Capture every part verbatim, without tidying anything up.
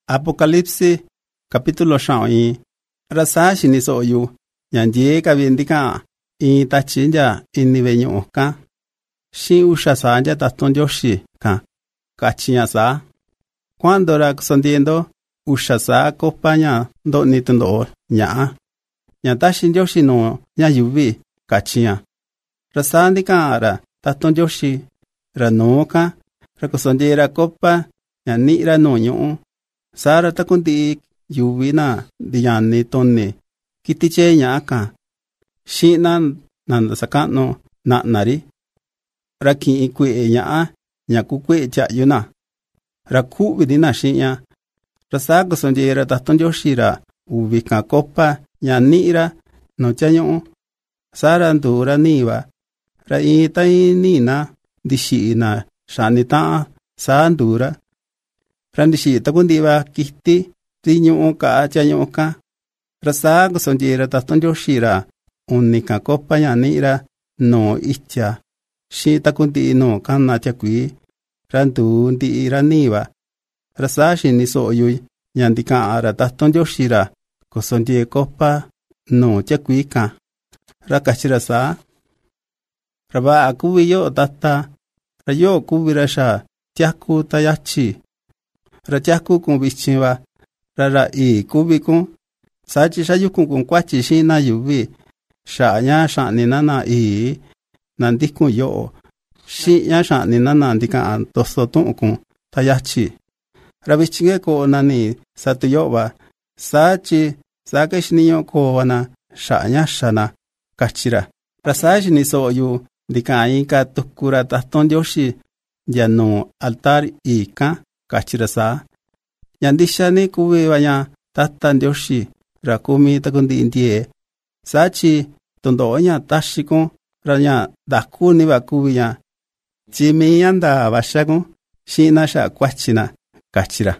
Apocalipsis capítulo sáu y rasa shini so yu yan die ka bindika i ta chinja inni venyo ka shi usha sa ya ta ton yoshi ka ka chinya sa cuando ra sondiendo usha sa compaña do ni tondo nya nya ta shin yoshi no nya yuvi ka chinya rasa ndika ra ta ton yoshi ra no ka ra ko sondiera copa nya ni ra no nyu Sara ta kundi yuvina diyani tonne kitiche nyaka shinan nanda sakano na nari raki ikwe nya nya kukwe cha yuna raku vidina shinya rasago sonjera ta tonjoshira ubika kopa nya nira no chanyo Sara ndura niwa ra itai nina dishina shanita sandura Randishi takundiwa kiti tinyo ka chanyo ka rasa go sonjera ta tonjoshira unika kopa ya nira no icha shi takundi no kana chakwi randu ndi raniwa rasa shi ni so yu yandika ara ta tonjoshira ko sonje kopa no chakwi ka rakashira sa raba akuwiyo tata rayo kuwirasha tiaku tayachi Rajaku kung bichiwa rara i kubiku sachi shayukun kung kwachi shina yuvi shanya shani nana i nandikun yo shi ya shani nana ndika antosotun kung tayachi rabichinge ko nani satuyowa sachi sake shiniyo ko wana shanya shana kachira rasashi ni so yu ndika inka tukura tahton yoshi yano altar i ka Kachirasa Yandishani kuwe wanya tata ndioshi rakumi takundi indie sachi tondonya tashiko ranya dakuni wakuya jimi yanda washago shinasha kwachina kachira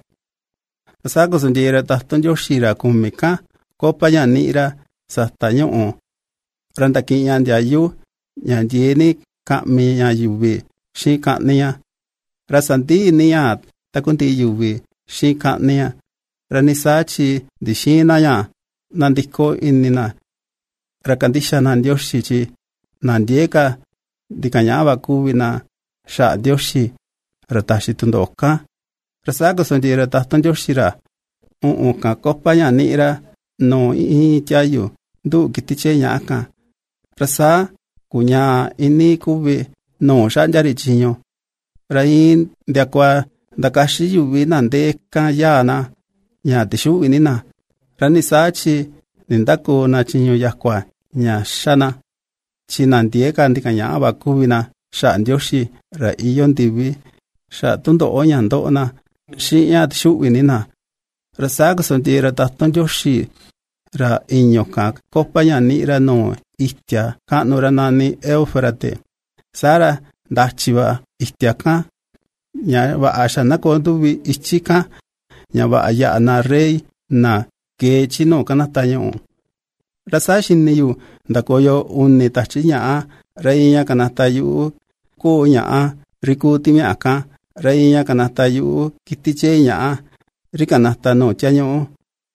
Sago sonjera tahton yoshi rakumika kopaya nira satanyo randaki yandya yu yandieni kami ya yuwe shika niya rasanti niya takunti yuvi shika niya ranisachi dishina ya nandiko inina rakandisha nandioshi chi nandieka dikanyaba kuwina sha dioshi ratashi tundoka rasago sonjera tahton yoshira un ka kopanya nira no i chayu du kitiche nyaka rasa kunya ini kuwe no shanjari chinyo rain diakwa Dakashi yuvi nande ka yana nya tishu inina rani sachi nindako na chinyo yakwa nya shana chinandie ka ndika nya bakuvina sha ndioshi ra iyon divi sha tundo onya ndona shi nya tishu inina rasago sondira tahton yoshi ra inyoka kopanya ni ra no itya ka noranani Eufrate Sara dachiwa ityaka nya wa ashana ko duwi ichika nya wa aya na rei na ke chino kana tayo rasashi niyu ndakoyo unni tachinya rei nya kana tayu ko nya rikuti mi aka rei nya kana tayu kitiche nya rikana tano chanyo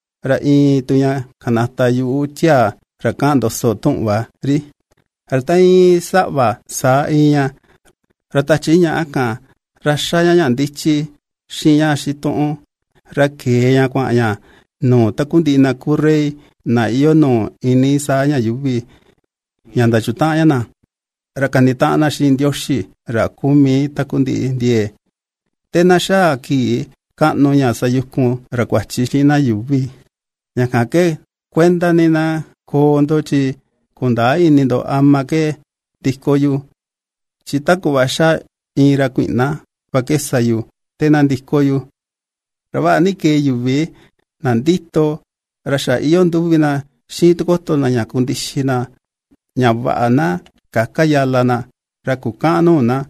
rai tunya kana tayu cha rakando sotun wa ri artai sawa sa inya ratachinya aka Rashaya yandichi shinya shiton rakeya kwa ya no takundi na kurei na iyo no ini saya yubi yanda chutaya na rakanita na shindioshi rakumi takundi indie tena sha ki kano ya sayuku rakwachi shina yubi yakake kwenda nina kondochi kunda inindo amake dikoyu chitaku washa ira kwina Pakesayu tenandikoyu raba nike yuvi nandito rasha iyon duvina shitukoto na nyakundishina nyabana kakayalana rakukano na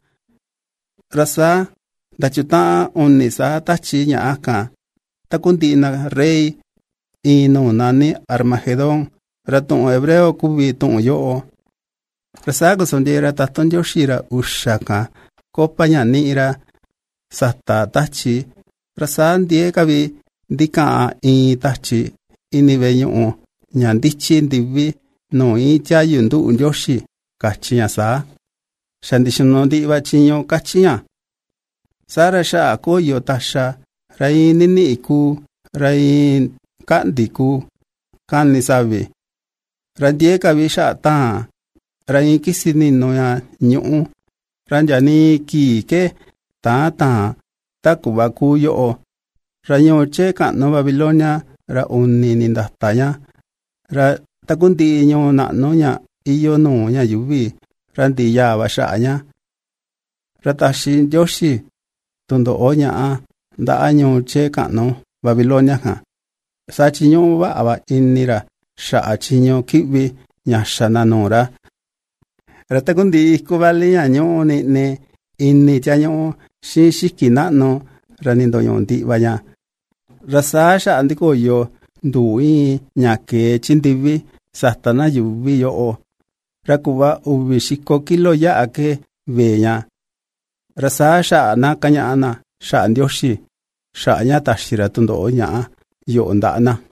rasa dachuta onisa tachi nyaka takundi na rei ino nani Armagedon raton hebreo kubi ton yo rasa go sondera taton yoshira ushaka kopanya nira sata tachi rasan die kabi ndika in tachi ini veñu ñandichi ndivi no i chayu ndu Ndioxi kachiña sa shandishino ndiva chiño kachiña sara sha koyo tasha rai nini iku rai kandiku kani sabe randie kabisha ta rai kisini no ya nyu ranjani ki ke ta ta takuba kuyo ranyo che ka no Babilonia ra unni nindataya ra takundi nyo na no nya iyo no nya yubi randi ya basha nya ratashi Ndioxi tundo onya a nda anyo che ka no Babilonia ha sa chinyo ba aba inira sha chinyo kibi nya shana nora ratakundi kubali anyo ne ne inni chanyo shi shikina no ranindo yondi banya rasa sha andiko yo ndui nyake chindivi satana yuvi yo rakuba ubishiko kilo ya ake veña rasa sha na kanya ana sha Ndioxi sha nya tashira tundo nya yo ndana